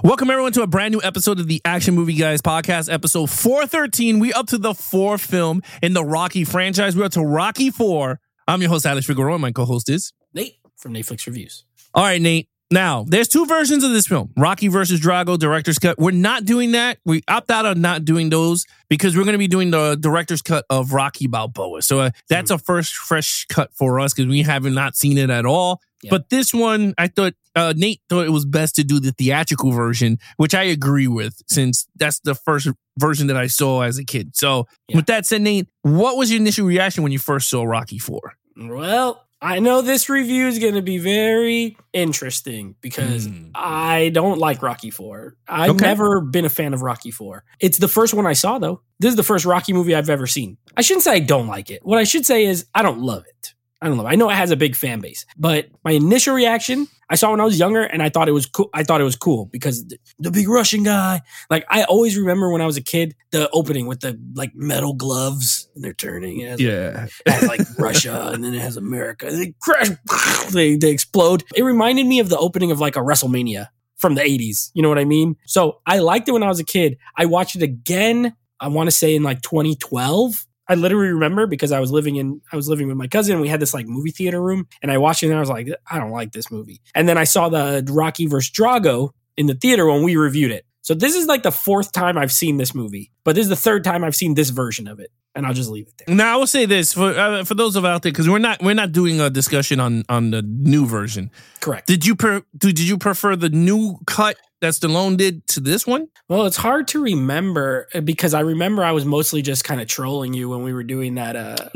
Welcome everyone to a brand new episode of the Action Movie Guys podcast, episode 413. We up to the fourth film in the Rocky franchise. We're up to Rocky 4. I'm your host, Alex Figueroa. My co-host is Nate from Netflix Reviews. All right, Nate. Now, there's two versions of this film. Rocky versus Drago, director's cut. We're not doing that. We opt out of not doing those because we're going to be doing the director's cut of Rocky Balboa. So that's a first fresh cut for us because we haven't not seen it at all. Yeah. But this one, I thought Nate thought it was best to do the theatrical version, which I agree with since that's the first version that I saw as a kid. So with that said, Nate, what was your initial reaction when you first saw Rocky 4? Well, I know this review is going to be very interesting because I don't like Rocky 4. I've never been a fan of Rocky 4. It's the first one I saw, though. This is the first Rocky movie I've ever seen. I shouldn't say I don't like it. What I should say is I don't love it. I know it has a big fan base, but my initial reaction, I saw when I was younger and I thought it was cool. I thought it was cool because the big Russian guy, like I always remember when I was a kid, the opening with the like metal gloves and they're turning. It has like Russia and then it has America. And they crash. They explode. It reminded me of the opening of like a WrestleMania from the 80s. You know what I mean? So I liked it when I was a kid. I watched it again, I want to say in like 2012. I literally remember because I was living with my cousin and we had this like movie theater room and I watched it and I was like, I don't like this movie. And then I saw the Rocky vs. Drago in the theater when we reviewed it. So this is like the fourth time I've seen this movie, but this is the third time I've seen this version of it. And I'll just leave it there. Now I will say this for those of out there, because we're not doing a discussion on the new version. Correct. Did you prefer the new cut that Stallone did to this one? Well, it's hard to remember because I remember I was mostly just kind of trolling you when we were doing that.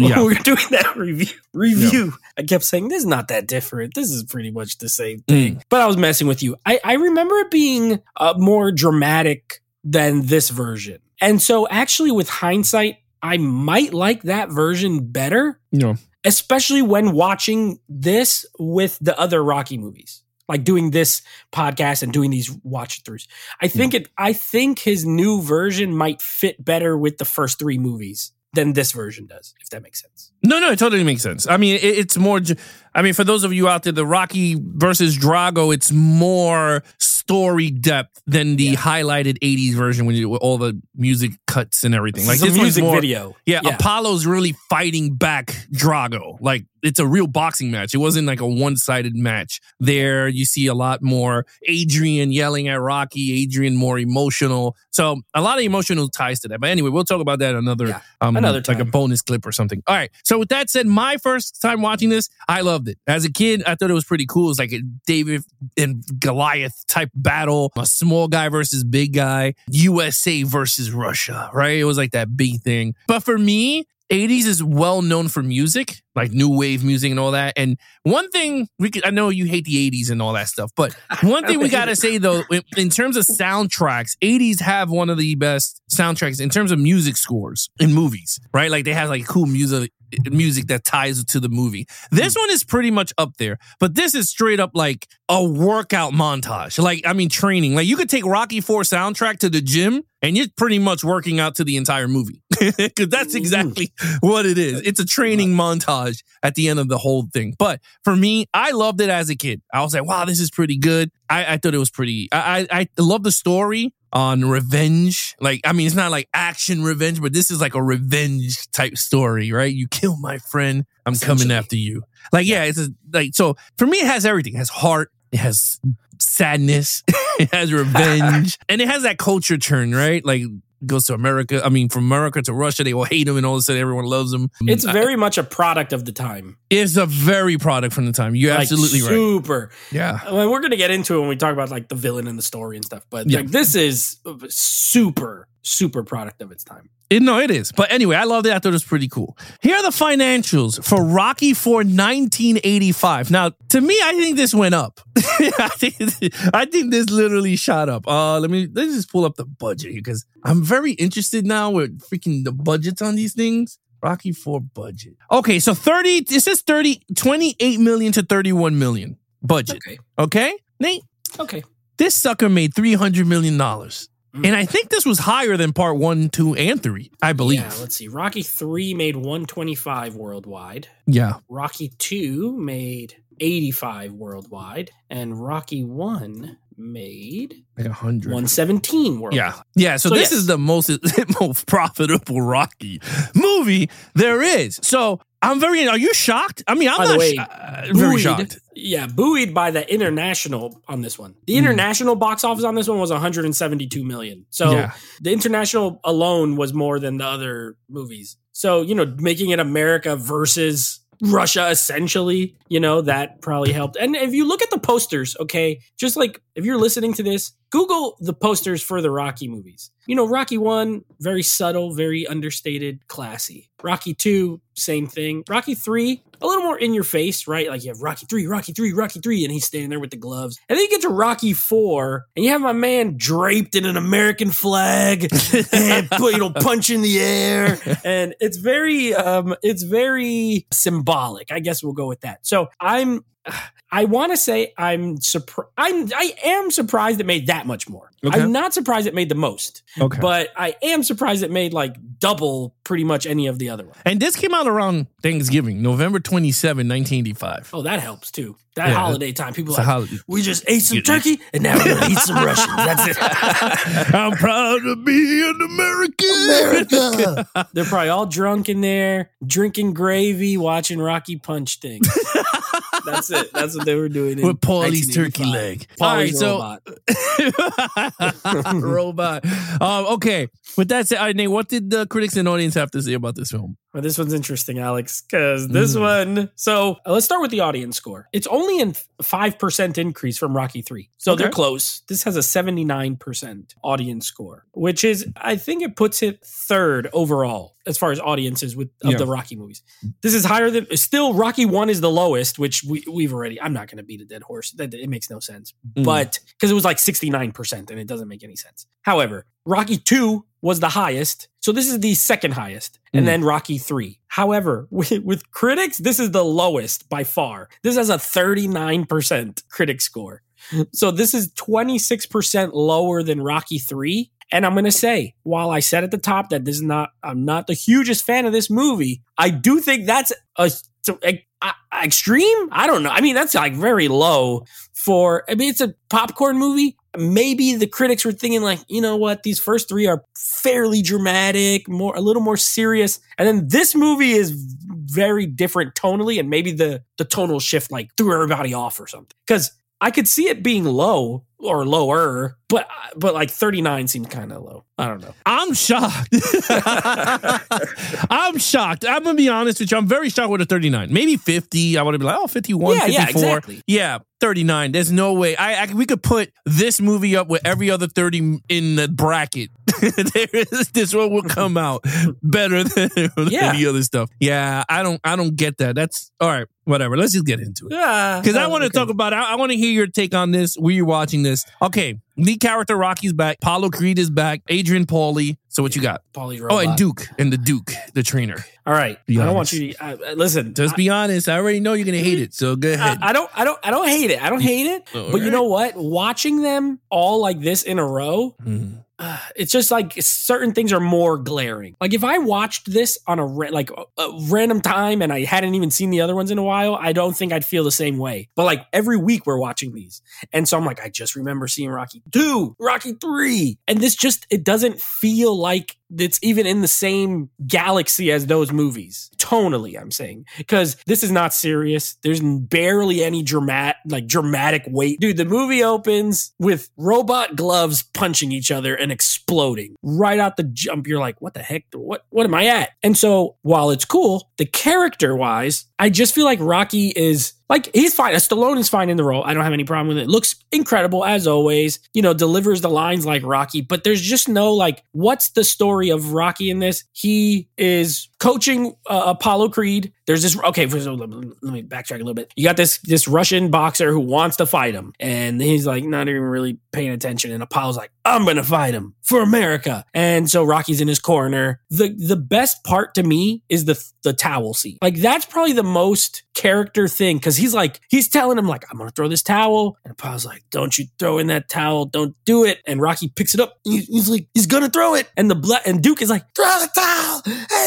Review. Yeah. I kept saying this is not that different. This is pretty much the same thing. But I was messing with you. I remember it being more dramatic than this version, and so actually, with hindsight, I might like that version better. Yeah. Especially when watching this with the other Rocky movies. Like doing this podcast and doing these watch throughs. I think his new version might fit better with the first three movies than this version does, if that makes sense. No, it totally makes sense. I mean, it's more, I mean, for those of you out there, the Rocky versus Drago, it's more story depth than the highlighted 80s version with all the music cuts and everything. Like this music video. Yeah, Apollo's really fighting back Drago. Like it's a real boxing match. It wasn't like a one-sided match. There you see a lot more Adrian yelling at Rocky, Adrian more emotional. So a lot of emotional ties to that. But anyway, we'll talk about that another time. Like a bonus clip or something. All right. So with that said, my first time watching this, I loved it. As a kid, I thought it was pretty cool. It was like a David and Goliath type battle, a small guy versus big guy, USA versus Russia, right? It was like that big thing. But for me, 80s is well known for music, like new wave music and all that. And one thing I know you hate the 80s and all that stuff, but one thing we got to say though, in terms of soundtracks, 80s have one of the best soundtracks in terms of music scores in movies, right? Like they have like cool music that ties to the movie. This one is pretty much up there, but this is straight up like a workout montage. Like, I mean, training. Like you could take Rocky 4 soundtrack to the gym and you're pretty much working out to the entire movie because that's exactly what it is. It's a training montage at the end of the whole thing. But for me, I loved it as a kid. I was like, wow, this is pretty good. I thought it was pretty, I love the story on revenge. Like, I mean, it's not like action revenge, but this is like a revenge type story, right? You kill my friend, I'm coming after you. Like, yeah, it's so for me, it has everything. It has heart, it has sadness, it has revenge, and it has that culture turn, right? Like, goes to America. I mean, from America to Russia, they all hate him, and all of a sudden, everyone loves him. It's very much a product of the time. It's a very product from the time. You're absolutely right. Super. Yeah. I mean, we're going to get into it when we talk about like the villain and the story and stuff, but like this is super product of its time. It is. But anyway, I loved it. I thought it was pretty cool. Here are the financials for Rocky IV 1985. Now, to me, I think this went up. I think this literally shot up. Let's just pull up the budget here because I'm very interested now with freaking the budgets on these things. Rocky IV budget. Okay, so 28 million to 31 million budget. Okay? Nate? Okay. This sucker made $300 million. And I think this was higher than part 1, 2, and 3, I believe. Yeah, let's see. Rocky 3 made 125 worldwide. Yeah. Rocky 2 made 85 worldwide. And Rocky 1 made like 100. 117 worldwide. Yeah. So this is the most profitable Rocky movie there is. So are you shocked? I mean, I'm very shocked. Yeah, buoyed by the international on this one. The international box office on this one was 172 million. So the international alone was more than the other movies. So, making it America versus Russia, essentially, that probably helped. And if you look at the posters, okay, just like if you're listening to this, Google the posters for the Rocky movies. Rocky 1, very subtle, very understated, classy. Rocky 2, same thing. Rocky 3, a little more in your face, right? Like you have Rocky 3, and he's standing there with the gloves. And then you get to Rocky 4, and you have my man draped in an American flag and punch in the air. And it's very symbolic. I guess we'll go with that. So I want to say I am surprised it made that much more. Okay. I'm not surprised it made the most. Okay. But I am surprised it made like double pretty much any of the other ones. And this came out around Thanksgiving, November 27, 1985. Oh, that helps too. That holiday time. People are like, we just ate some turkey and now we're going to eat some Russians. That's it. I'm proud to be an American. They're probably all drunk in there, drinking gravy, watching Rocky punch things. That's it. That's what they were doing. With Paulie's turkey leg. Paulie's robot. Robot. Okay. With that said, Nate, what did the critics and audience have to say about this film? Well, this one's interesting, Alex, because this one... So let's start with the audience score. It's only a 5% increase from Rocky 3. So they're close. This has a 79% audience score, which is, I think it puts it third overall as far as audiences of the Rocky movies. This is higher than... Still, Rocky 1 is the lowest, which we've already... I'm not going to beat a dead horse. It makes no sense. But... Because it was like 69% and it doesn't make any sense. However, Rocky 2 was the highest. So this is the second highest. And then Rocky 3. However, with critics, this is the lowest by far. This has a 39% critic score. So this is 26% lower than Rocky 3. And I'm going to say, while I said at the top that I'm not the hugest fan of this movie, I do think that's extreme. I don't know. I mean, that's like very low it's a popcorn movie. Maybe the critics were thinking like, you know what? These first three are fairly dramatic, a little more serious. And then this movie is very different tonally. And maybe the tonal shift like threw everybody off or something. Because I could see it being low or lower, but like 39 seemed kind of low. I don't know. I'm shocked. I'm shocked. I'm going to be honest with you. I'm very shocked with a 39. Maybe 50. I would have been like, 51, 54. Yeah, exactly. Yeah, 39. There's no way. We could put this movie up with every other 30 in the bracket. This one will come out better than any other stuff. Yeah, I don't get that. That's all right. Whatever. Let's just get into it. Yeah. Because I want to talk about it. I want to hear your take on this. Were you watching this? Okay. Lead character Rocky's back. Apollo Creed is back. Adrian Paulie. So what you got? Paulie's robot. Oh, and Duke. And the Duke, the trainer. All right. I don't want you to listen. Just be honest. I already know you're gonna hate it. So go ahead. I don't hate it. I don't hate it. But you know what? Watching them all like this in a row. It's just like certain things are more glaring. Like if I watched this on a random time and I hadn't even seen the other ones in a while, I don't think I'd feel the same way. But like every week we're watching these. And so I'm like, I just remember seeing Rocky 2, Rocky 3. And this it doesn't feel like it's even in the same galaxy as those movies. Tonally, I'm saying. Because this is not serious. There's barely any dramatic weight. Dude, the movie opens with robot gloves punching each other and exploding. Right out the jump, you're like, what the heck? What am I at? And so, while it's cool, the character-wise, I just feel like Rocky is... Like, he's fine. Stallone is fine in the role. I don't have any problem with it. Looks incredible, as always. Delivers the lines like Rocky. But there's just no, like, what's the story of Rocky in this? He is coaching Apollo Creed. There's this... Okay, let me backtrack a little bit. You got this Russian boxer who wants to fight him. And he's, like, not even really paying attention. And Apollo's like, I'm going to fight him for America. And so Rocky's in his corner. The best part to me is the towel scene. Like, that's probably the most character thing. Because he's telling him, like, I'm going to throw this towel. And Apollo's like, don't you throw in that towel. Don't do it. And Rocky picks it up. He's like, he's going to throw it. And Duke is like, throw the towel. And there he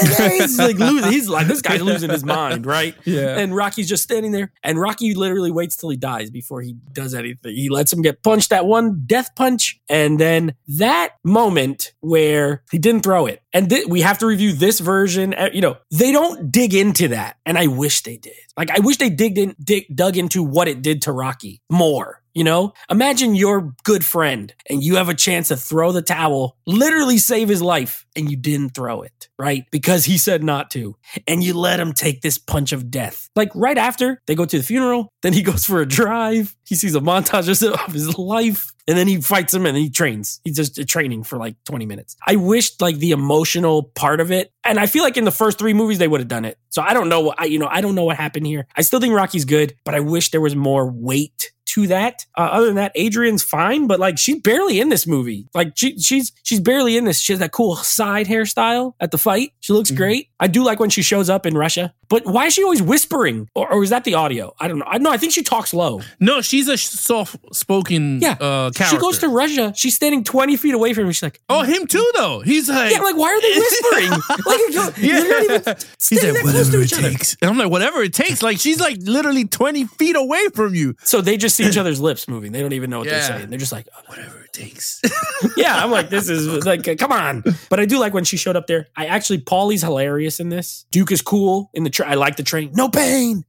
is like losing. He's like, this guy's losing his mind, right? Yeah. And Rocky's just standing there. And Rocky literally waits till he dies before he does anything. He lets him get punched that one death punch. And then that moment where he didn't throw it. And we have to review this version. They don't dig into that. And I wish they did. Like, I wish they dug into what it did to Rocky more. Imagine your good friend and you have a chance to throw the towel, literally save his life, and you didn't throw it, right? Because he said not to. And you let him take this punch of death. Like right after they go to the funeral, then he goes for a drive. He sees a montage of his life. And then he fights him and he trains. He's just training for like 20 minutes. I wish like the emotional part of it. And I feel like in the first 3 movies, they would have done it. So I don't know. I don't know what happened here. I still think Rocky's good, but I wish there was more weight to that. Other than that, Adrian's fine, but like she's barely in this movie. Like she's barely in this. She has that cool side hairstyle at the fight. She looks great. I do like when she shows up in Russia, but why is she always whispering? Or is that the audio? I don't know. I think she talks low. No, she's a soft-spoken character. She goes to Russia. She's standing 20 feet away from him. She's like, oh, him too, though. He's like, yeah, like why are they whispering? You're not even he's like, whatever it takes. And I'm like, whatever it takes. Like she's like literally 20 feet away from you. So they just see each other's lips moving. They don't even know what they're saying. They're just like, oh, whatever it takes. Yeah, I'm like, this is like, come on. But I do like when she showed up there. Paulie's hilarious in this. Duke is cool in the I like the train. No pain.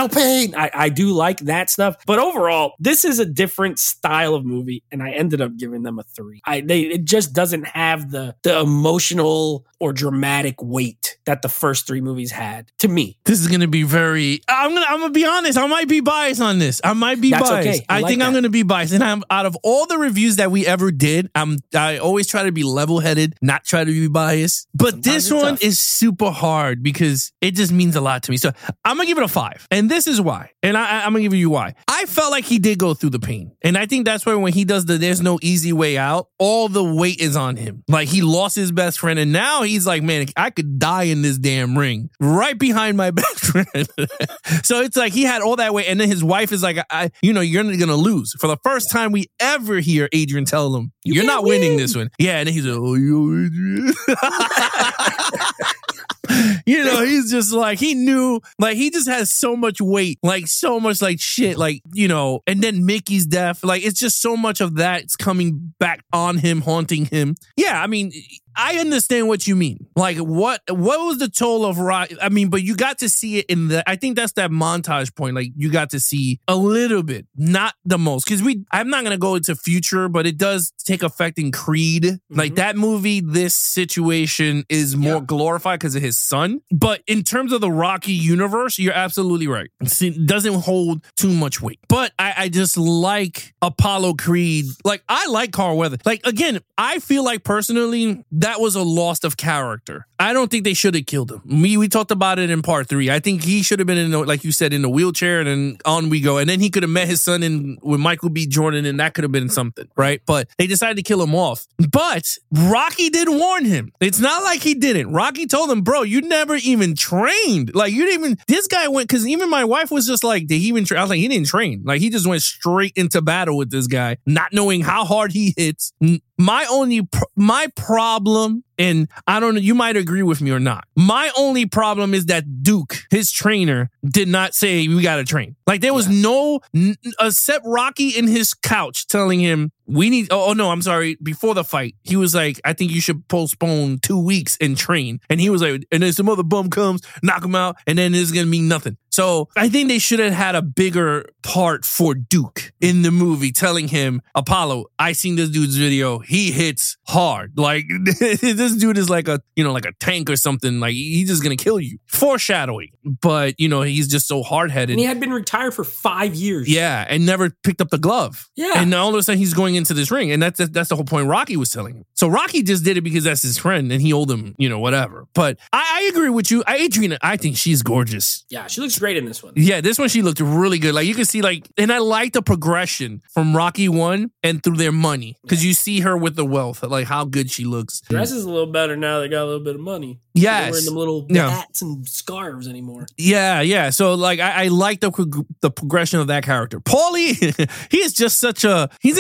I do like that stuff. But overall, this is a different style of movie, and I ended up giving them a 3. It just doesn't have the emotional or dramatic weight that the first 3 movies had to me. This is gonna be very. I'm gonna be honest. I might be biased on this. I might be biased. Okay. I think I'm gonna be biased. And out of all the reviews that we ever did, I always try to be level-headed, not try to be biased. But sometimes this one is super hard because it just means a lot to me. So I'm gonna give it a 5, and this is why. And I'm gonna give you why. I felt like he did go through the pain, and I think that's why when he does there's no easy way out, all the weight is on him. Like he lost his best friend, and now he's like, man, I could die in this damn ring right behind my best friend. So it's like he had all that weight, and then his wife is like, you're gonna lose. For the first time we ever hear Adrian tell him, you're not winning this one. Yeah, and then he's like, oh, you Adrian. He's just like, he knew, like, he just has so much weight, like, so much, like, shit, like, and then Mickey's death, like, it's just so much of that's coming back on him, haunting him. Yeah, I mean, I understand what you mean. Like, what was the toll of Rock? I mean, but you got to see it I think that's that montage point. Like, you got to see a little bit, not the most. Because I'm not going to go into future, but it does take effect in Creed. Mm-hmm. Like, that movie, this situation is more glorified because of his son. But in terms of the Rocky universe, you're absolutely right. It doesn't hold too much weight. But I just like Apollo Creed. Like, I like Carl Weathers. Like, again, I feel like personally, that was a loss of character. I don't think they should have killed him. We talked about it in part 3. I think he should have been like you said, in the wheelchair, and then on we go. And then he could have met his son with Michael B. Jordan, and that could have been something, right? But they decided to kill him off. But Rocky did warn him. It's not like he didn't. Rocky told him, bro, you never even trained. Like, you didn't even, this guy went, because even my wife was just like, did he even train? I was like, he didn't train. Like, he just went straight into battle with this guy, not knowing how hard he hits. My problem, and I don't know, you might agree with me or not. My only problem is that Duke, his trainer, did not say we got to train. Like, there was no, except Rocky in his couch telling him, I'm sorry, before the fight, he was like, I think you should postpone 2 weeks and train. And he was like, and then some other bum comes, knock him out, and then it's going to mean nothing. So I think they should have had a bigger part for Duke in the movie, telling him, Apollo, I seen this dude's video. He hits hard. Like, this dude is like a tank or something. Like, he's just going to kill you. Foreshadowing. But, he's just so hard-headed. And he had been retired for 5 years. Yeah, and never picked up the glove. Yeah. And all of a sudden, he's going into this ring. And that's the whole point Rocky was telling him. So Rocky just did it because that's his friend, and he owed him, whatever. But I agree with you. Adrian, I think she's gorgeous. Yeah, she looks great in this one. Yeah, this one she looked really good. Like, you can see, like, and I like the progression from Rocky 1 and through their money, because you see her with the wealth, like how good she looks. Dress is a little better now. They got a little bit of money. Yes, they're wearing them little hats and scarves anymore. Yeah. So, like, I like the progression of that character. Paulie, he is just he's an enigma.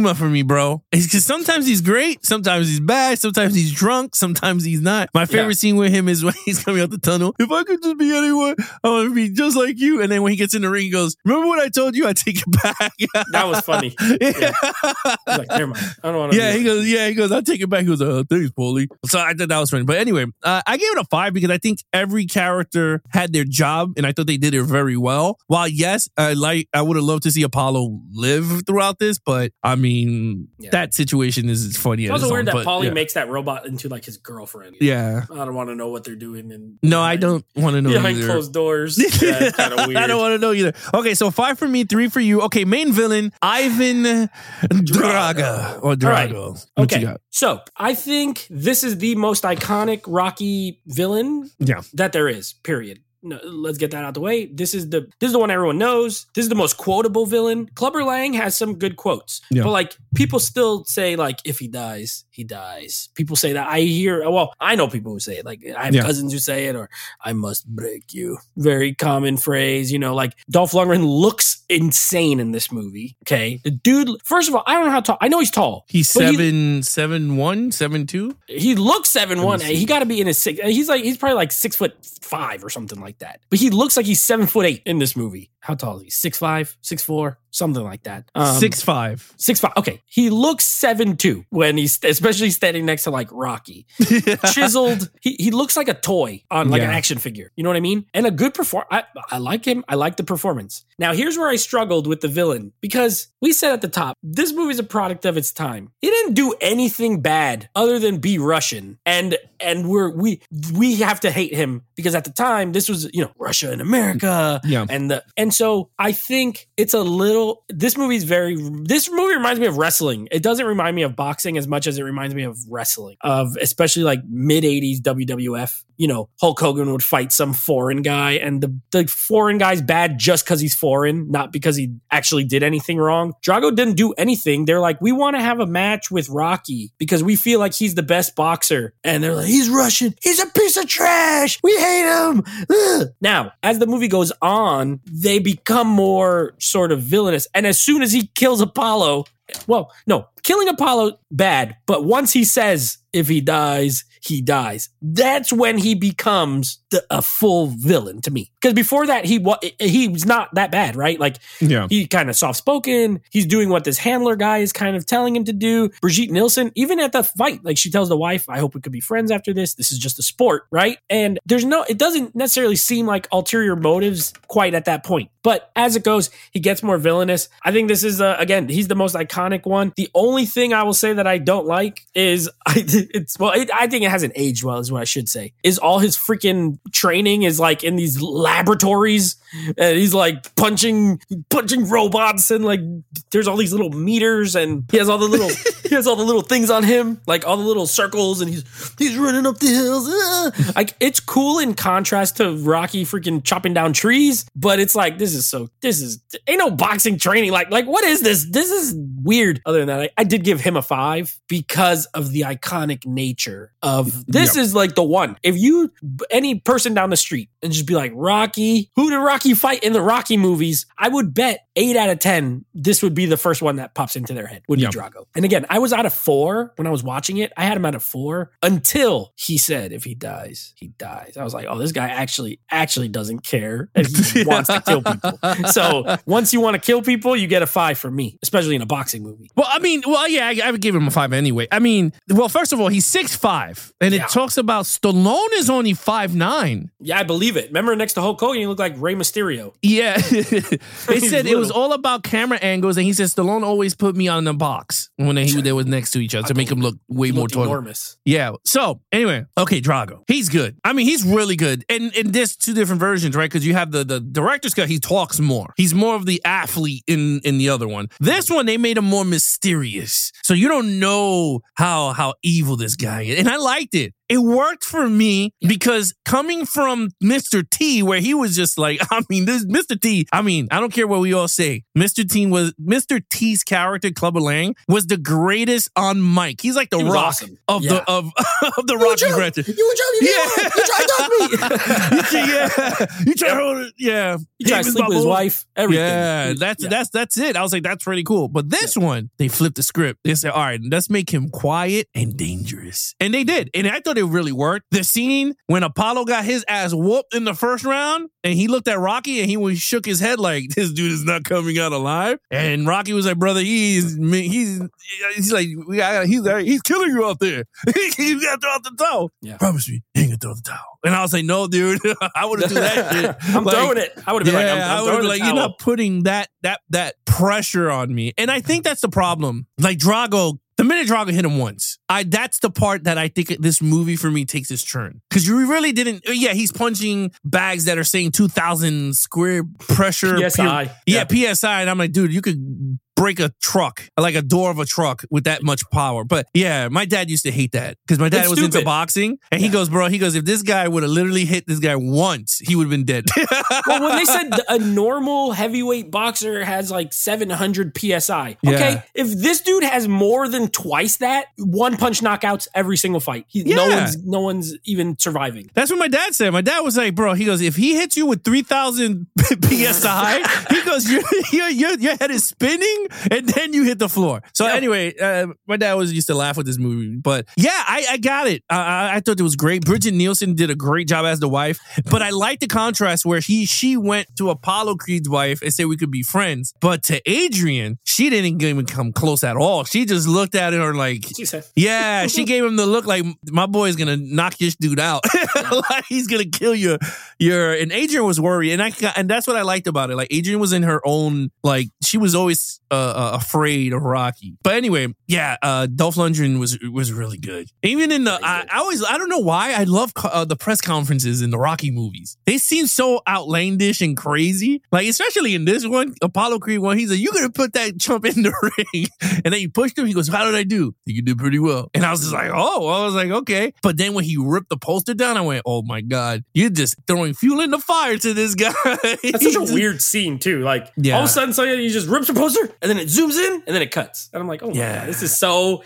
stigma for me, bro. It's because sometimes he's great, sometimes he's bad, sometimes he's drunk, sometimes he's not. My favorite scene with him is when he's coming out the tunnel. If I could just be anyone, I want to be just like you. And then when he gets in the ring, he goes, remember what I told you? I take it back. That was funny. Yeah. He's like, never mind. I don't want to. Yeah, he goes, I'll take it back. He goes, thanks, Paulie. So I thought that was funny. But anyway, I gave it a 5 because I think every character had their job and I thought they did it very well. While yes, I would have loved to see Apollo live throughout this, but I mean, that situation is funny. It's also weird that Paulie makes that robot into like his girlfriend. Yeah. I don't want to know what they're doing. I don't want to know behind closed doors. Yeah, it's kind of weird. I don't want to know either. Okay, so 5 for me, 3 for you. Okay, main villain, Ivan Drago. Or Drago. Right. Okay, so I think this is the most iconic Rocky villain that there is, period. No, let's get that out the way. This is the one everyone knows. This is the most quotable villain. Clubber Lang has some good quotes, but like people still say like if he dies, he dies. People say that. I know people who say it. Like I have cousins who say it, or I must break you. Very common phrase. Like Dolph Lundgren looks insane in this movie. Okay, the dude. First of all, I don't know how tall. I know he's tall. He's 7'1", 7'2". He looks 7'1". He got to be in his 6. He's probably like 6'5" or something like that. But he looks like he's 7'8" in this movie. How tall is he? 6'5", 6'4", something like that. 6'5". 6'5". Okay. He looks 7'2" when he's especially standing next to like Rocky. Chiseled. He looks like a toy on like an action figure. You know what I mean? And a good I like him. I like the performance. Now here's where I struggled with the villain, because we said at the top, this movie's a product of its time. He didn't do anything bad other than be Russian. And we have to hate him because at the time this was, Russia and America. Yeah. And so I think it's a little, this movie reminds me of wrestling. It doesn't remind me of boxing as much as it reminds me of wrestling, of especially like mid 80s WWF. Hulk Hogan would fight some foreign guy, and the foreign guy's bad just because he's foreign, not because he actually did anything wrong. Drago didn't do anything. They're like, we want to have a match with Rocky because we feel like he's the best boxer. And they're like, he's Russian. He's a piece of trash. We hate him. Ugh. Now, as the movie goes on, they become more sort of villainous. And as soon as he kills Apollo, well, no, killing Apollo, bad. But once he says, if he dies, he dies. That's when he becomes a full villain to me. Because before that, he was not that bad, right? Like, he kind of soft-spoken. He's doing what this handler guy is kind of telling him to do. Brigitte Nielsen, even at the fight, like she tells the wife, I hope we could be friends after this. This is just a sport, right? And it doesn't necessarily seem like ulterior motives quite at that point. But as it goes, he gets more villainous. I think this is, again, he's the most iconic one. The only thing I will say that I don't like is, I think it hasn't aged well, is what I should say, is all his freaking training is like in these laboratories, and he's like punching robots, and like there's all these little meters, and he has all the little things on him, like all the little circles, and he's running up the hills. Like, it's cool in contrast to Rocky freaking chopping down trees, but it's like, this is ain't no boxing training. Like what is this? This is weird. Other than that, I did give him a 5 because of the iconic nature of this. Is like the one. If any person down the street and just be like, Rocky, who did Rocky fight in the Rocky movies? I would bet 8 out of 10, this would be the first one that pops into their head, would be Drago. And again, I was out of 4 when I was watching it. I had him out of 4 until he said, if he dies, he dies. I was like, oh, this guy actually doesn't care, and he wants to kill people. So once you want to kill people, you get a 5 from me, especially in a boxing movie. Well, I would give him a 5 anyway. I mean, well, first of all, he's 6'5", and it talks about Stallone is only 5'9". Yeah, I believe it. Remember, next to Hulk Hogan, he looked like Rey Mysterio. Yeah. They said it was all about camera angles, and he said Stallone always put me on the box when they were next to each other to make him look way more taller. Enormous. Yeah. So, anyway, okay, Drago. He's good. I mean, he's really good. And there's 2 different versions, right? Because you have the director's cut, he talks more. He's more of the athlete in the other one. This one, they made him more mysterious. So you don't know how evil this guy is. And I liked it. it worked for me because coming from Mr. T, where he was just like, I mean, this Mr. T, I mean, I don't care what we all say. Mr. T's character, Clubber Lang, was the greatest on mic. He's like the Rock of the Rocky franchise. You tried to me. You tried to hold it. Yeah. He tried to sleep with his wife. Everything. Yeah, that's it. I was like, that's pretty cool. But this one, they flipped the script. They said, all right, let's make him quiet and dangerous. And they did. And I thought it really worked. The scene when Apollo got his ass whooped in the first round and he looked at Rocky and he shook his head like, this dude is not coming out alive. And Rocky was like, brother, he's like, he's killing you out there. You got to throw out the towel. Yeah. Promise me, you ain't going to throw the towel. And I was like, no, dude, I wouldn't do that shit. I'm throwing it. I would have been I'm throwing the towel. You're not putting that pressure on me. And I think that's the problem. Like Drago, the minute Drago hit him once, that's the part that I think this movie for me takes its turn. Because you really didn't, he's punching bags that are saying 2,000 square pressure. PSI. PSI. And I'm like, dude, you could break a truck, like a door of a truck with that much power. But yeah, my dad used to hate that because my dad was into boxing. And he goes, if this guy would have literally hit this guy once, he would have been dead. Well, when they said a normal heavyweight boxer has like 700 PSI. Okay. If this dude has more than twice that, one punch knockouts every single fight. No one's even surviving. That's what my dad said. My dad was like, bro, he goes, if he hits you with 3,000 PSI, he goes, your head is spinning and then you hit the floor. So anyway, my dad used to laugh with this movie. But yeah, I got it. I thought it was great. Bridget Nielsen did a great job as the wife. But I like the contrast where she went to Apollo Creed's wife and said we could be friends. But to Adrian, she didn't even come close at all. She just looked at her like, she gave him the look like, my boy's going to knock this dude out. Like he's going to kill you. And Adrian was worried. And that's what I liked about it. Like Adrian was in her own, like she was always afraid of Rocky. But anyway, Dolph Lundgren was really good. Even in the, I don't know why, I love the press conferences in the Rocky movies. They seem so outlandish and crazy. Like, especially in this one, Apollo Creed one, he's like, you're going to put that chump in the ring. And then he pushed him. He goes, how did I do? You did pretty well. And I was just like, okay. But then when he ripped the poster down, I went, oh my God, you're just throwing fuel in the fire to this guy. That's such a weird scene too. Like all of a sudden, he just rips the poster and then it zooms in and then it cuts. And I'm like, oh my God, this is so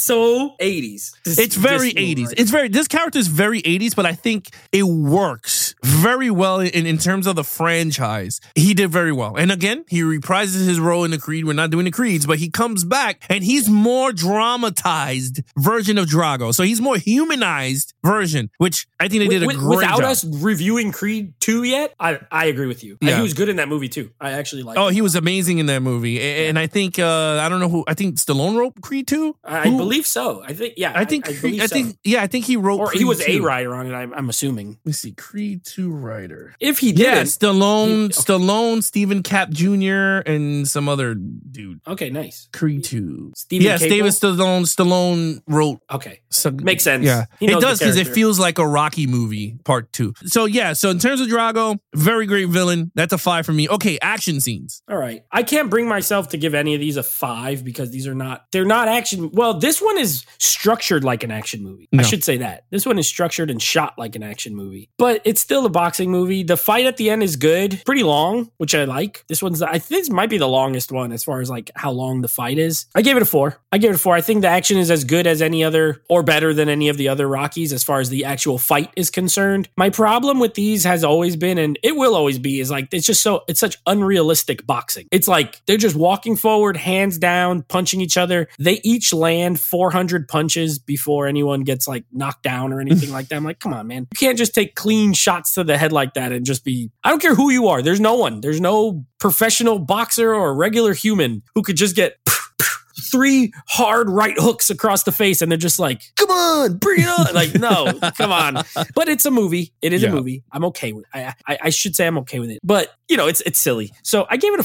80s. It's very 80s. This character is very 80s, but I think it works very well in terms of the franchise. He did very well. And again, he reprises his role in the Creed. We're not doing the Creeds, but he comes back and he's more dramatized version of Drago. So he's more humanized version, which I think they did a great job. Without us reviewing Creed 2 yet, I agree with you. Yeah. He was good in that movie too. I actually like he was amazing in that movie. And I think, I don't know who, I think Stallone wrote Creed 2? I believe so. I think he wrote or Creed he was 2. a writer on it, I'm assuming. Let me see, Creed 2 writer. If he did. Yeah, Stallone, Stephen Cap Jr., and some other dude. Okay, nice. Creed 2. Steven Stallone wrote. Okay. Makes sense. Yeah. It does because it feels like a Rocky movie, part 2. So in terms of Drago, very great villain. That's a 5 for me. Okay, action scenes. All right. I can't bring myself to give any of these a 5 because they're not action. Well, this one is structured like an action movie. No. I should say that. This one is structured and shot like an action movie, but it's still a boxing movie. The fight at the end is good, pretty long, which I like. I think this might be the longest one as far as like how long the fight is. I gave it a 4. I think the action is as good as any other or better than any of the other Rockies as far as the actual fight is concerned. My problem with these has always been, and it will always be, is like, it's such unrealistic boxing. It's like they're just walking forward, hands down, punching each other. They each land 400 punches before anyone gets like knocked down or anything like that. I'm like, come on, man. You can't just take clean shots to the head like that and just be, I don't care who you are. There's no professional boxer or regular human who could just get 3 hard right hooks across the face and they're just like, come on, bring it on. Like, no, come on. But it's a movie. It is a movie. I'm okay with it. I should say I'm okay with it. But, it's silly. So I gave it a 4.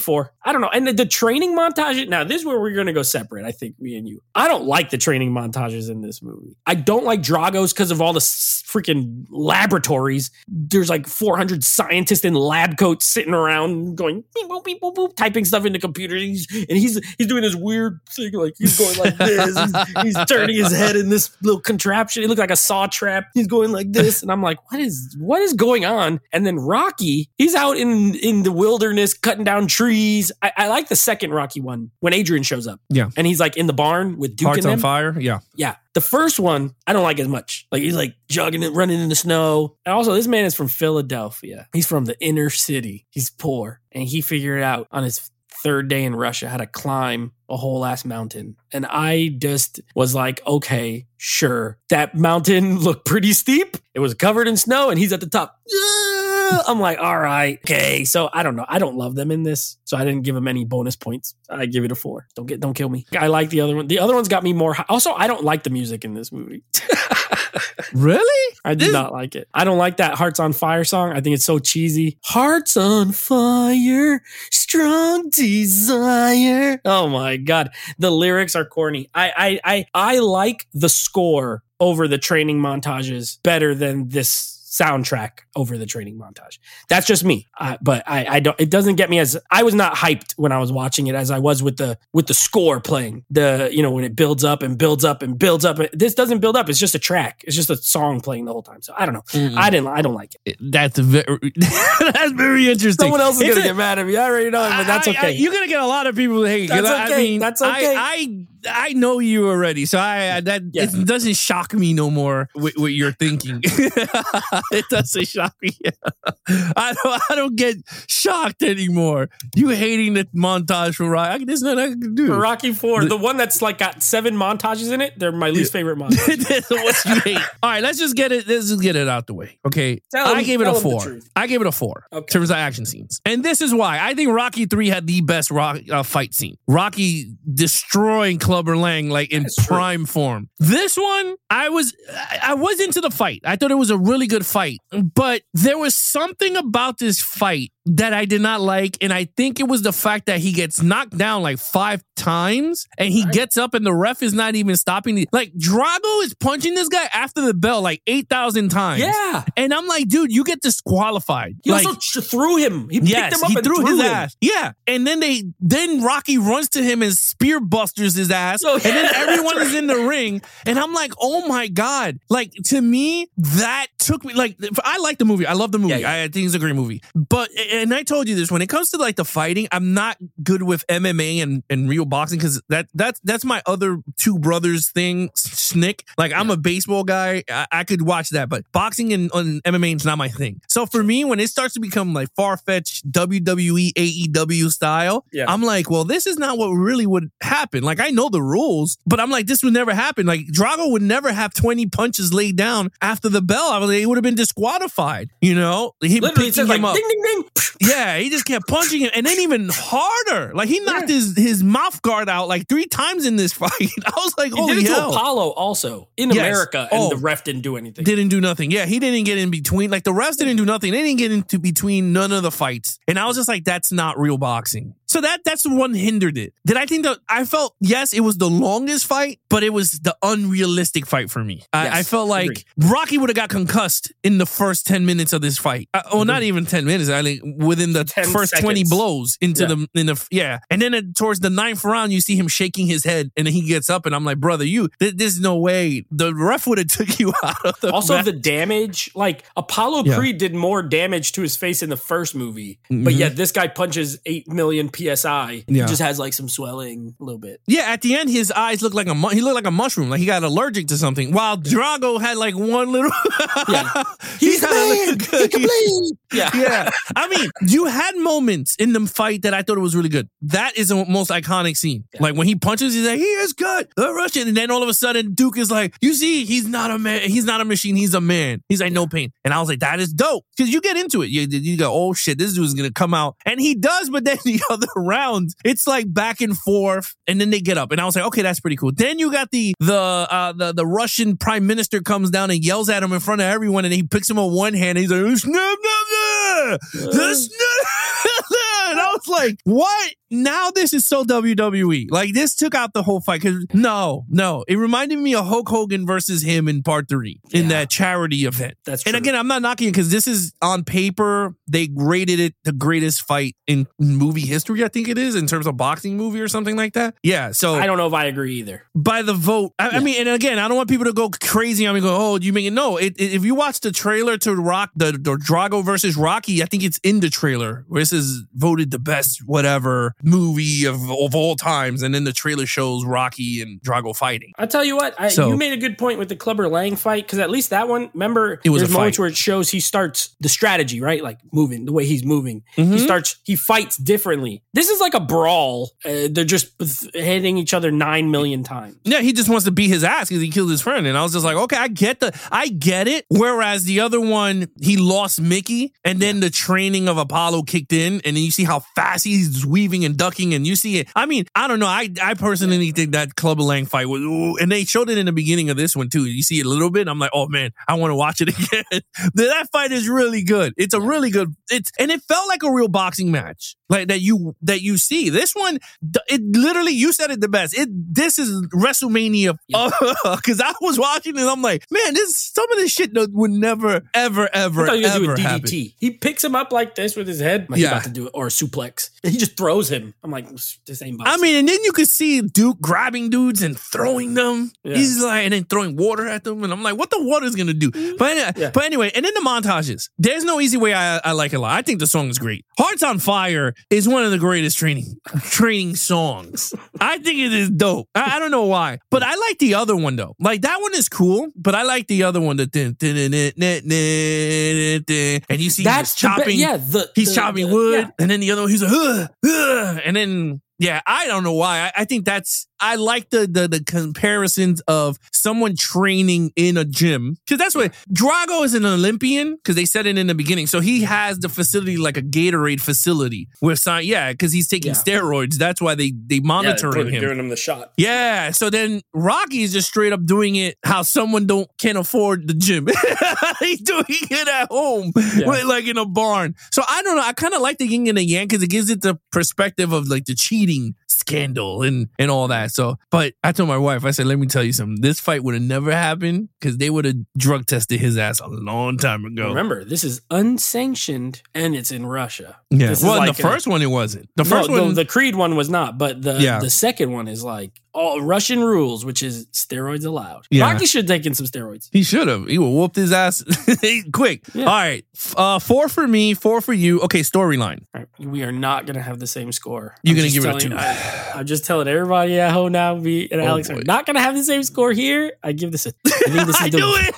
I don't know. And the training montage, now this is where we're going to go separate, I think, me and you. I don't like the training montages in this movie. I don't like Drago's because of all the freaking laboratories. There's like 400 scientists in lab coats sitting around going, beep, boop, beep, boop, boop, typing stuff into computers. He's doing this weird thing, like he's going like this. He's turning his head in this little contraption. It looked like a saw trap. He's going like this. And I'm like, what is going on? And then Rocky, he's out in the wilderness cutting down trees. I like the second Rocky one when Adrian shows up. Yeah. And he's like in the barn with Duke Hearts and on them. Fire. Yeah. Yeah. The first one, I don't like as much. Like he's like jogging and running in the snow. And also this man is from Philadelphia. He's from the inner city. He's poor. And he figured out on his third day in Russia how to climb a whole ass mountain. And I just was like, okay, sure. That mountain looked pretty steep. It was covered in snow and he's at the top. I'm like, all right, okay. So I don't know. I don't love them in this. So I didn't give them any bonus points. I give it a 4. Don't kill me. I like the other one. The other one's got me more. Also, I don't like the music in this movie. Really? I did not like it. I don't like that Hearts on Fire song. I think it's so cheesy. Hearts on fire, strong desire. Oh my God. The lyrics are corny. I like the score over the training montages better than this soundtrack over the training montage. That's just me. But I don't, it doesn't get me as, I was not hyped when I was watching it as I was with the score playing. When it builds up and builds up and builds up. This doesn't build up. It's just a track. It's just a song playing the whole time. So I don't know. Mm-hmm. I don't like it. That's very interesting. Someone else is going to get mad at me. I already know it, but that's okay. You're going to get a lot of people that hate. That's okay. That's okay. I know you already, so it doesn't shock me no more with your thinking. It doesn't shock me. I don't get shocked anymore. You hating the montage for Rocky? There's nothing I can do. For Rocky 4, the one that's like got 7 montages in it, they're my least favorite montages. What you hate. All right, let's just get it out the way. Okay, I gave it a 4. I gave it a 4 in terms of action scenes, and this is why I think Rocky 3 had the best fight scene. Rocky destroying Clubber Lang like in prime form. This one, I was into the fight. I thought it was a really good fight, but there was something about this fight that I did not like, and I think it was the fact that he gets knocked down like 5 times, and he gets up, and the ref is not even stopping. Like, Drago is punching this guy after the bell like 8,000 times. Yeah. And I'm like, dude, you get disqualified. He also threw him. He picked him up and threw his ass. Yeah. And then Rocky runs to him and spear busters his ass, and then everyone is in the ring, and I'm like, oh my God. Like, to me, that took me, like, I like the movie. I love the movie. Yeah. I think it's a great movie. But, and I told you this, when it comes to like the fighting, I'm not good with MMA and real boxing, because that's my other two brothers thing, Snick. Like, I'm a baseball guy. I could watch that, but boxing and MMA is not my thing. So for me, when it starts to become like far-fetched WWE, AEW style, I'm like, well, this is not what really would happen. Like, I know the rules, but I'm like, this would never happen. Like, Drago would never have 20 punches laid down after the bell. I was like, he would have been disqualified, you know? He literally said like, ding, ding, ding. Yeah, he just kept punching him, and then even harder. Like, he knocked his mouth guard out like 3 times in this fight. I was like, holy hell. He did it to Apollo also in America, and the ref didn't do anything. Didn't do nothing. Yeah, he didn't get in between. Like, the refs didn't do nothing. They didn't get into between none of the fights. And I was just like, that's not real boxing. So that's the one hindered it. Did I think that I felt, yes, it was the longest fight, but it was the unrealistic fight for me. I felt like Rocky would have got concussed in the first 10 minutes of this fight. Not even 10 minutes. I think within the first seconds. 20 blows into And then towards the 9th round, you see him shaking his head, and then he gets up, and I'm like, brother, there's no way. The ref would have took you out of the Also, match. the damage, like Apollo Creed did more damage to his face in the first movie, but yet this guy punches 8 million PSI. He just has like some swelling a little bit. Yeah, at the end, his eyes look like he looked like a mushroom, like he got allergic to something. While Drago had like one little. He's a man. He can bleed. Yeah. I mean, you had moments in the fight that I thought it was really good. That is the most iconic scene. Yeah. Like when he punches, he's like, he is good, the Russian, and then all of a sudden Duke is like, you see, he's not a man, he's not a machine, he's a man. He's like, no pain. And I was like, that is dope, because you get into it. You go, oh shit, this dude's gonna come out, and he does. But then the other rounds, it's like back and forth, and then they get up, and I was like, okay, that's pretty cool. Then you got the Russian prime minister comes down and yells at him in front of everyone, and he picks him up one hand, and he's like, snap, snap, snap. And I was like, what? Now this is so WWE. Like, this took out the whole fight. Because no. It reminded me of Hulk Hogan versus him in part 3 in that charity event. That's true. And again, I'm not knocking it because this is on paper. They rated it the greatest fight in movie history, I think it is, in terms of boxing movie or something like that. Yeah. So I don't know if I agree either. By the vote. I mean, and again, I don't want people to go crazy on me. Go, oh, you make it? No. If you watch the trailer to the Drago versus Rocky, I think it's in the trailer where this is voted the best whatever movie of all times, and then the trailer shows Rocky and Drago fighting. I'll tell you what, you made a good point with the Clubber Lang fight, because at least that one, remember, there's moments where it shows he starts the strategy, right? Like moving, the way he's moving. He fights differently. This is like a brawl. They're just hitting each other 9 million times. Yeah, he just wants to beat his ass because he killed his friend. And I was just like, okay, I get it. Whereas the other one, he lost Mickey, and then the training of Apollo kicked in, and then you see how fast he's weaving and ducking, and you see it. I mean, I don't know. I personally think that Clubber Lang fight was, and they showed it in the beginning of this one too. You see it a little bit. I'm like, oh man, I want to watch it again. That fight is really good. It's a really good. And it felt like a real boxing match, like that you see. This one, it literally, you said it the best. This is WrestleMania, because I was watching it. I'm like, man, some of this shit would never, ever happen. He picks him up like this with his head. Like he's about to do it, or a suplex. And he just throws him. I'm like, this ain't boxing. I mean, and then you could see Duke grabbing dudes and throwing them. Yeah. He's like, and then throwing water at them. And I'm like, what the water's going to do? But anyway, and then the montages. There's no easy way I like it a lot. I think the song is great. Hearts on Fire is one of the greatest training songs. I think it is dope. I don't know why, but I like the other one though. Like that one is cool, but I like the other one. And you see he's chopping. He's chopping wood, and then the other one he's like, and then. Yeah, I don't know why. I think I like the comparisons of someone training in a gym. Because that's what Drago is an Olympian, because they said it in the beginning. So he has the facility like a Gatorade facility. Because he's taking steroids. That's why they monitoring him. Giving him the shot. Yeah. So then Rocky is just straight up doing it how someone can't afford the gym. He's doing it at home, like in a barn. So I don't know. I kind of like the yin and the yang because it gives it the perspective of like the cheating scandal and all that. So, but I told my wife, I said, let me tell you something. This fight would have never happened because they would have drug tested his ass a long time ago. Remember, this is unsanctioned and it's in Russia. Yeah. Well, like the first one, it wasn't. The first one, the Creed one was not, but the second one is like all Russian rules, which is steroids allowed. Yeah. Rocky should have taken some steroids. He should have. He would whooped his ass quick. Yeah. All right. 4 for me, 4 for you. Okay, storyline. Right. We are not going to have the same score. You're going to give it a 2. I'm just telling everybody at home now, me and Alex are not going to have the same score here. I give this I think this is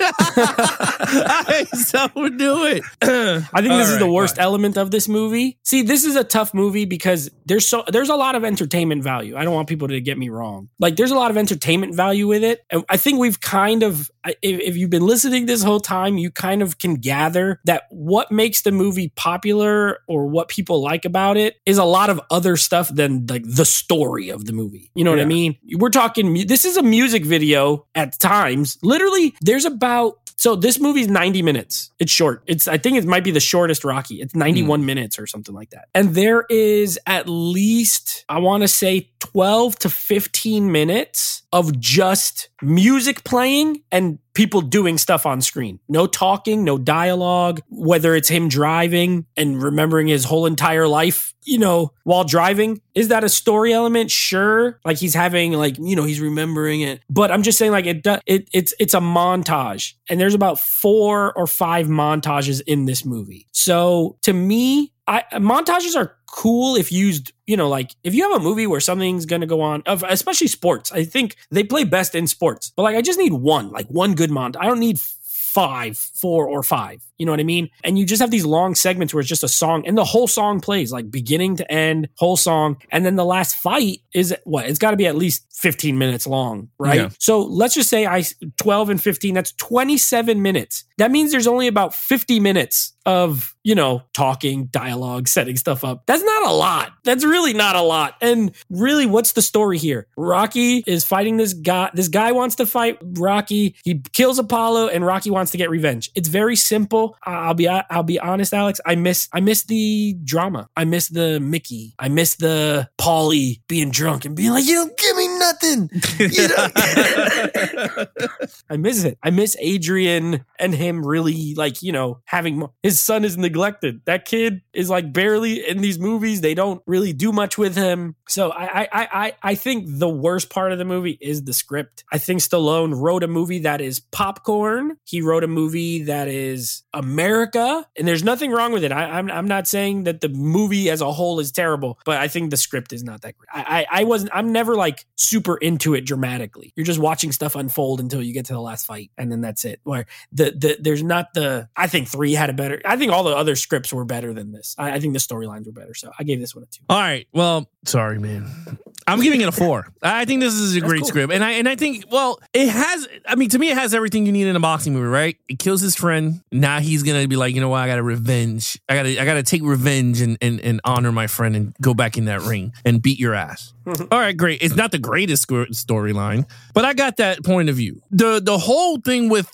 I so do it. I think this is the worst element of this movie. See, this is a tough movie because there's a lot of entertainment value. I don't want people to get me wrong. Like, there's a lot of entertainment value with it. And I think we've kind of, if you've been listening this whole time, you kind of can gather that what makes the movie popular or what people like about it is a lot of other stuff than like the story of the movie. You know what I mean? We're talking, this is a music video at times. Literally, so this movie's 90 minutes. It's short. I think it might be the shortest Rocky. It's 91 minutes or something like that. And there is at least, I want to say 12 to 15 minutes of just music playing and people doing stuff on screen. No talking, no dialogue, whether it's him driving and remembering his whole entire life, while driving. Is that a story element? Sure. Like he's having he's remembering it. But I'm just saying it's a montage. And there's about 4 or 5 montages in this movie. So to me, montages are cool if used, if you have a movie where something's going to go on, especially sports. I think they play best in sports. But I just need one good montage. I don't need 4 or 5. You know what I mean? And you just have these long segments where it's just a song and the whole song plays like beginning to end, whole song. And then the last fight is it's got to be at least 15 minutes long, right? Yeah. So let's just say 12 and 15, that's 27 minutes. That means there's only about 50 minutes of, talking, dialogue, setting stuff up. That's not a lot. That's really not a lot. And really, what's the story here? Rocky is fighting this guy. This guy wants to fight Rocky. He kills Apollo, and Rocky wants to get revenge. It's very simple. I'll be honest, Alex. I miss the drama. I miss the Mickey. I miss the Paulie being drunk and being like, "You don't give me nothing." I miss it. I miss Adrian and him really having his son is neglected. That kid is barely in these movies. They don't really do much with him. So I think the worst part of the movie is the script. I think Stallone wrote a movie that is popcorn. He wrote a movie that is America, and there's nothing wrong with it. I'm not saying that the movie as a whole is terrible, but I think the script is not that great. I'm never super into it dramatically. You're just watching stuff unfold until you get to the last fight, and then that's it. Where there's not I think 3 had a better. I think all the other scripts were better than this. I think the storylines were better, so I gave this one a 2. All right. Well, sorry, man. I'm giving it a 4. I think this is a great script, and I think it has. I mean, to me, it has everything you need in a boxing movie, right? It kills his friend. Now he's gonna be like, you know what? I gotta revenge. I gotta take revenge and honor my friend and go back in that ring and beat your ass. All right, great. It's not the greatest storyline, but I got that point of view. The whole thing with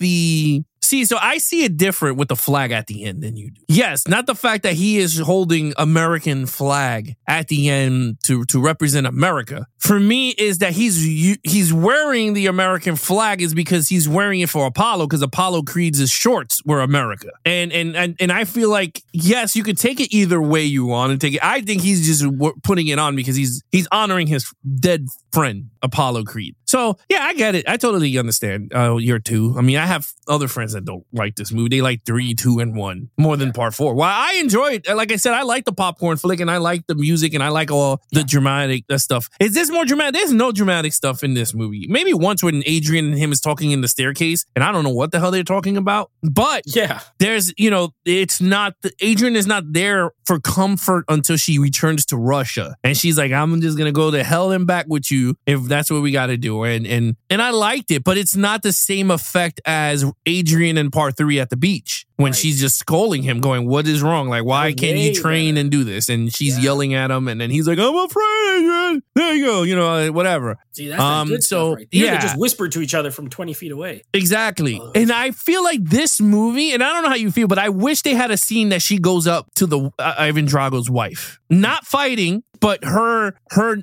so I see it different with the flag at the end than you do. Yes, not the fact that he is holding American flag at the end to represent America. For me, is that he's wearing the American flag is because he's wearing it for Apollo, because Apollo Creed's shorts were America. And I feel like, yes, you could take it either way you want to take it. I think he's just putting it on because he's honoring his dead friend, Apollo Creed. So, yeah, I get it. I totally understand your 2. I mean, I have other friends that don't like this movie. They like 3, 2, and 1 more than part 4. Well, I enjoy it. Like I said, I like the popcorn flick, and I like the music, and I like all the dramatic stuff. Is this more dramatic? There's no dramatic stuff in this movie. Maybe once when Adrian and him is talking in the staircase, and I don't know what the hell they're talking about. But there's, it's not, Adrian is not there for comfort until she returns to Russia. And she's like, I'm just going to go to hell and back with you if that's what we got to do. And I liked it, but it's not the same effect as Adrian in part 3 at the beach when she's just scolding him, going, what is wrong? Like, why can't he train and do this? And she's yelling at him, and then he's like, I'm afraid, Adrian. There you go, whatever. See, that's that good stuff right there. They just whispered to each other from 20 feet away. Exactly. And I feel like this movie, and I don't know how you feel, but I wish they had a scene that she goes up to the Ivan Drago's wife. Not fighting, but her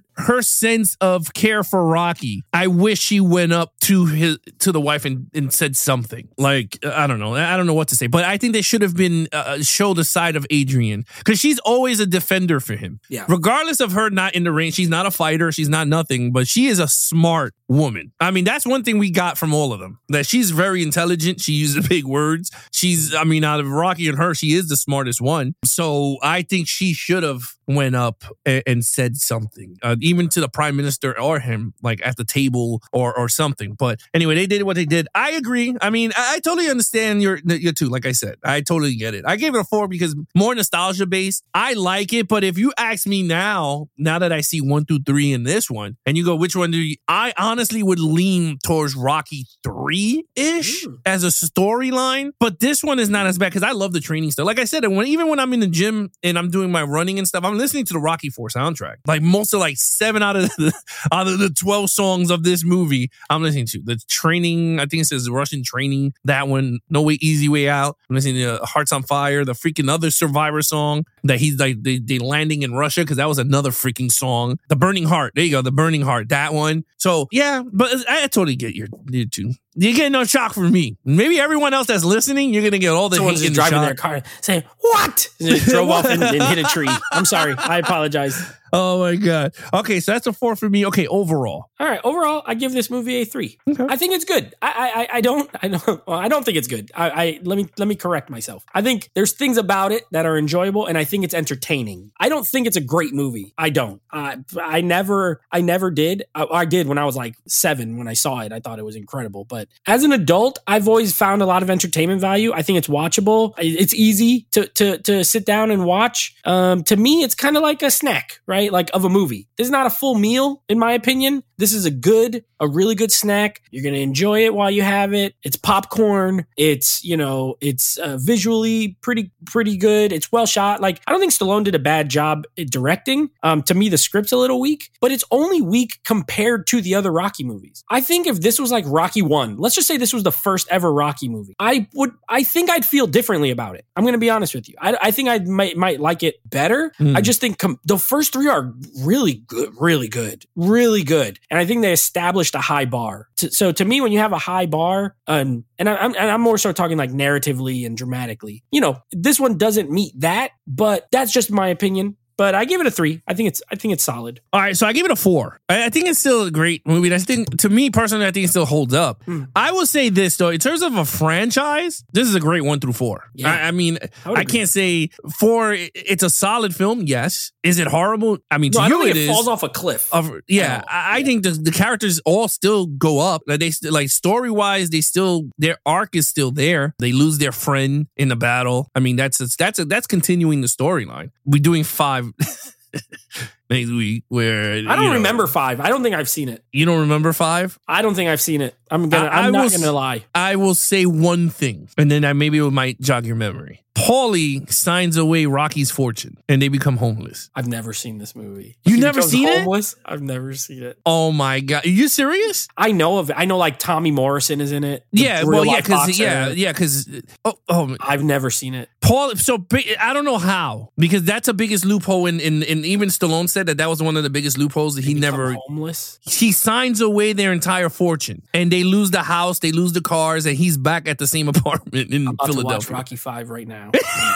sense of care for Rocky. I wish she went up to the wife and said something. Like, I don't know. I don't know what to say. But I think they should have been showed the side of Adrian, because she's always a defender for him. Yeah. Regardless of her not in the ring, she's not a fighter. She's not nothing, but she is a smart woman. I mean, that's one thing we got from all of them, that she's very intelligent. She uses big words. Out of Rocky and her, she is the smartest one. So I think she should have went up and said something, even to the prime minister or him, like at the table or something. But anyway, they did what they did. I agree. I mean, I totally understand your 2. Like I said, I totally get it. I gave it a 4 because more nostalgia based. I like it. But if you ask me now that I see 1 through 3 in this one, and you go, which one do you? I honestly would lean towards Rocky 3-ish as a storyline. But this one is not as bad because I love the training stuff. Like I said, even when I'm in the gym and I'm doing my running and stuff, I'm listening to the Rocky 4 soundtrack. Like most of 7 out of the 12 songs of this movie, I'm listening to the training. I think it says Russian Training. That one, No Way, Easy Way Out. I'm listening to Hearts on Fire, the freaking other Survivor song that he's like they landing in Russia, because that was another freaking song. The Burning Heart. There you go, The Burning Heart. That one. So yeah, but I totally get your 2. You get no shock from me. Maybe everyone else that's listening, you're gonna get all the someone's just driving their car saying what? And just drove off and hit a tree. I'm sorry. I apologize. Oh my God. Okay, so that's a 4 for me. Okay, overall. All right, overall, I give this movie a 3. Okay. I think it's good. I don't think it's good. Let me correct myself. I think there's things about it that are enjoyable, and I think it's entertaining. I don't think it's a great movie. I don't. I never did. I did when I was 7 when I saw it. I thought it was incredible. But as an adult, I've always found a lot of entertainment value. I think it's watchable. It's easy to sit down and watch. To me, it's kind of like a snack, right? Like of a movie. This is not a full meal, in my opinion. This is a really good snack. You're going to enjoy it while you have it. It's popcorn. It's, it's visually pretty good. It's well shot. Like, I don't think Stallone did a bad job at directing. To me, the script's a little weak, but it's only weak compared to the other Rocky movies. I think if this was like Rocky 1, let's just say this was the first ever Rocky movie, I think I'd feel differently about it. I'm going to be honest with you. I think I might like it better. I just think the first 3 are really good, really good, really good. And I think they established a high bar. So to me, when you have a high bar, and I'm more so talking like narratively and dramatically, this one doesn't meet that, but that's just my opinion. But I give it a 3. I think it's solid. All right, so I give it a 4. I think it's still a great movie. I think, to me personally, I think it still holds up. I will say this though, in terms of a franchise, this is a great 1 through 4. Yeah, I can't say 4. It's a solid film. Yes. Is it horrible? I mean, I don't think it falls off a cliff. I think the characters all still go up. Like they like story wise, their arc is still there. They lose their friend in the battle. I mean, that's continuing the storyline. We're doing 5. Maybe where I don't remember 5. I don't think I've seen it. You don't remember 5? I don't think I've seen it. I'm not gonna lie. I will say one thing, and then maybe it might jog your memory. Paulie signs away Rocky's fortune, and they become homeless. I've never seen this movie. You never seen it? I've never seen it. Oh my God. Are you serious? I know of it. I know like Tommy Morrison is in it. Because I've never seen it. Paul, so I don't know how, because that's the biggest loophole in even Stallone said that was one of the biggest loopholes that he never homeless. He signs away their entire fortune, and they lose the house, they lose the cars, and he's back at the same apartment in Philadelphia. To watch Rocky 5 right now.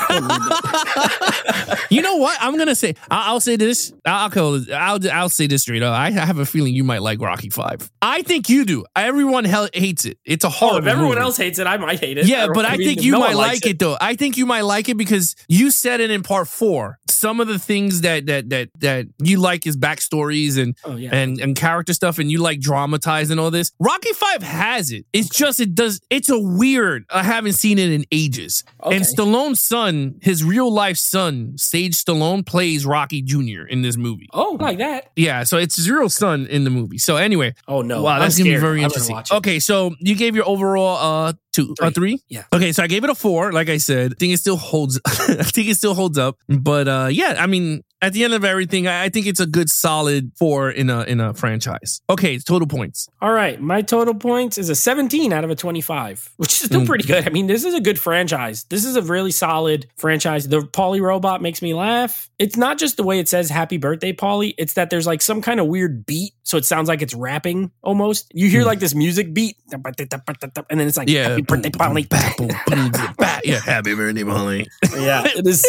You know what? I'm gonna say. I'll say this. I'll say this straight up. I have a feeling you might like Rocky 5. I think you do. Everyone hates it. It's a horrible movie. If everyone else hates it, I might hate it. Yeah, but I think you might like it though. I think you might like it because you said it in part 4. Some of the things that you like is backstories and character stuff, and you like dramatizing all this. Rocky 5 has it. It's just it's a weird. I haven't seen it in ages. Okay. And Stallone's son, his real life son, Sage Stallone, plays Rocky Jr. in this movie. Oh, like that? Yeah, so it's his real son in the movie. So anyway. Oh no. Wow, that's going to be very interesting. Okay, so you gave your overall 3? Yeah. Okay, so I gave it a 4. Like I said, I think it still holds up. But I mean, at the end of everything, I think it's a good solid 4 in a franchise. Okay, total points. All right, my total points is a 17 out of a 25, which is still pretty good. I mean, this is a good franchise. This is a really solid franchise. The Paulie robot makes me laugh. It's not just the way it says "Happy Birthday, Paulie." It's that there's like some kind of weird beat, so it sounds like it's rapping almost. You hear like this music beat, and then it's like "Happy Birthday, Paulie." Yeah, Happy Birthday, Paulie. Yeah, it is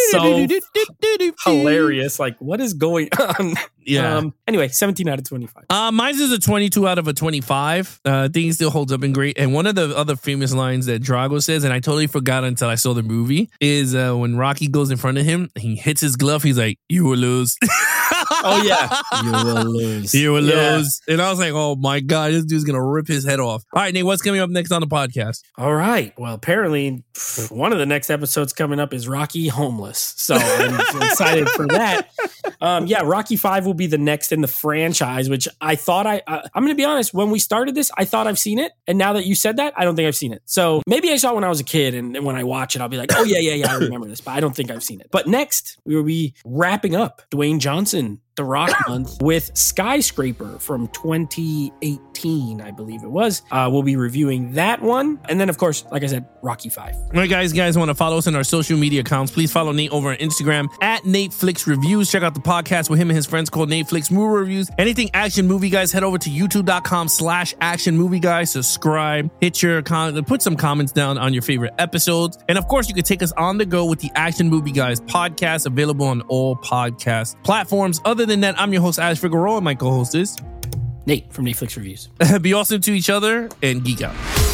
so hilarious. Like, what is going on? Yeah. Anyway, 17 out of 25. Mine is a 22 out of a 25. I think it still holds up and great. And one of the other famous lines that Drago says, and I totally forgot until I saw the movie, is when Rocky goes in front of him, he hits his glove. He's like, "You will lose." Oh yeah, you will lose. You will lose. And I was like, oh my God, this dude's gonna rip his head off. All right, Nate, what's coming up next on the podcast? All right. Well, apparently one of the next episodes coming up is Rocky Homeless. So I'm excited for that. Rocky 5 will be the next in the franchise, which I thought I'm going to be honest. When we started this, I thought I've seen it. And now that you said that, I don't think I've seen it. So maybe I saw it when I was a kid. And when I watch it, I'll be like, oh yeah, I remember this. But I don't think I've seen it. But next, we will be wrapping up Dwayne Johnson, The Rock month, with Skyscraper from 2018, I believe it was. We'll be reviewing that one. And then, of course, like I said, Rocky 5. All right, guys want to follow us on our social media accounts. Please follow Nate over on Instagram at NateFlixReviews. Check out the podcast with him and his friends called Nate Flix Movie Reviews. Anything Action Movie Guys, head over to youtube.com/Action Movie Guys. Subscribe, put some comments down on your favorite episodes. And of course, you can take us on the go with the Action Movie Guys podcast, available on all podcast platforms. Other than that, I'm your host, Alex Figueroa, and my co-host is Nate from Nate Flix Reviews. Be awesome to each other and geek out.